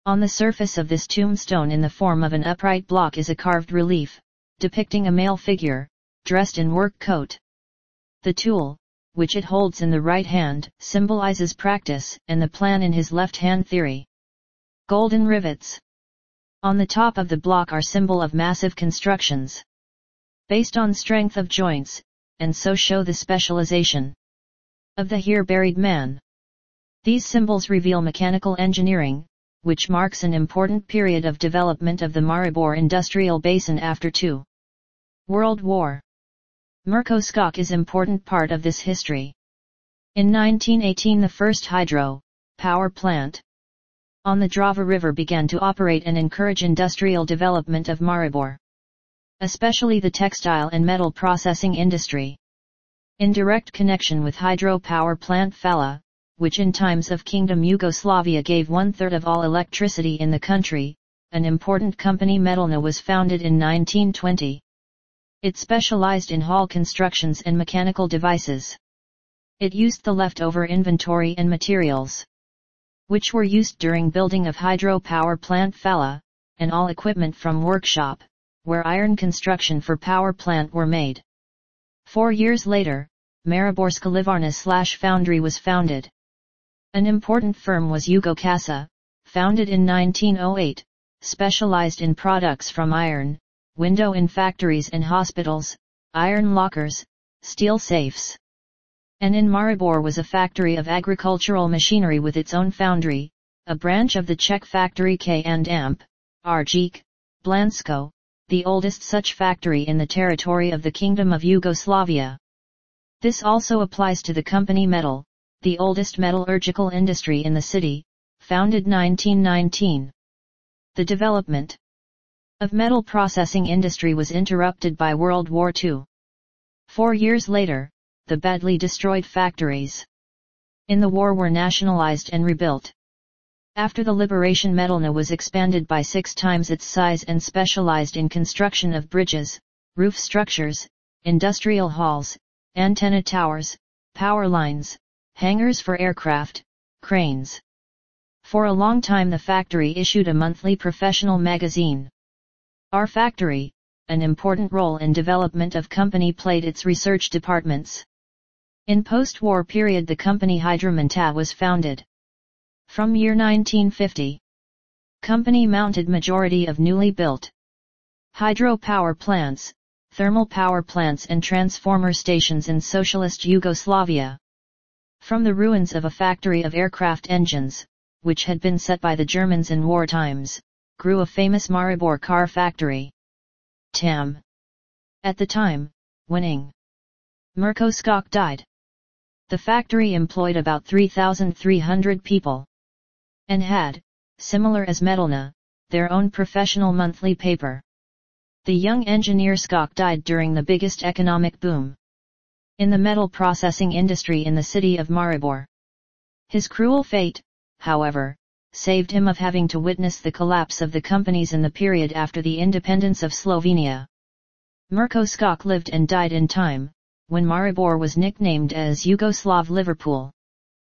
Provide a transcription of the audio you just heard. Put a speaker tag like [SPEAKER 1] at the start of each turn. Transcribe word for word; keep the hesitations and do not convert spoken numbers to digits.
[SPEAKER 1] On the surface of this tombstone in the form of an upright block is a carved relief, depicting a male figure, dressed in work coat. The tool, which it holds in the right hand, symbolizes practice, and the plan in his left hand theory. Golden rivets. On the top of the block are symbol of massive constructions, based on strength of joints, and so show the specialization of the here buried man. These symbols reveal mechanical engineering, which marks an important period of development of the Maribor industrial basin after Two World War. Murkoskok is important part of this history. In nineteen eighteen the first hydro power plant on the Drava River began to operate and encourage industrial development of Maribor, especially the textile and metal processing industry. In direct connection with hydro power plant Fala, which in times of Kingdom Yugoslavia gave one-third of all electricity in the country, an important company Metalna was founded in nineteen twenty. It specialized in hull constructions and mechanical devices. It used the leftover inventory and materials, which were used during building of hydro power plant Fala, and all equipment from workshop, where iron construction for power plant were made. Four years later, Mariborska Livarna slash foundry was founded. An important firm was Yugokasa, founded in nineteen oh eight, specialized in products from iron, window in factories and hospitals, iron lockers, steel safes. And in Maribor was a factory of agricultural machinery with its own foundry, a branch of the Czech factory K and M, Arjik, Blansko, the oldest such factory in the territory of the Kingdom of Yugoslavia. This also applies to the company Metal, the oldest metallurgical industry in the city, founded nineteen nineteen. The development of metal processing industry was interrupted by World War Two. Four years later, the badly destroyed factories in the war were nationalized and rebuilt. After the liberation, Metalna was expanded by six times its size and specialized in construction of bridges, roof structures, industrial halls, antenna towers, power lines, hangars for aircraft, cranes. For a long time the factory issued a monthly professional magazine. Our Factory, an important role in development of company played its research departments. In post-war period the company Hydromanta was founded. From year nineteen fifty, company mounted majority of newly built hydro power plants, thermal power plants and transformer stations in socialist Yugoslavia. From the ruins of a factory of aircraft engines, which had been set by the Germans in war times, grew a famous Maribor car factory. T A M. At the time, when Ing. Murkoskok died, the factory employed about three thousand three hundred people, and had, similar as Metalna, their own professional monthly paper. The young engineer Skok died during the biggest economic boom in the metal processing industry in the city of Maribor. His cruel fate, however, saved him of having to witness the collapse of the companies in the period after the independence of Slovenia. Murkoskok lived and died in time when Maribor was nicknamed as Yugoslav Liverpool.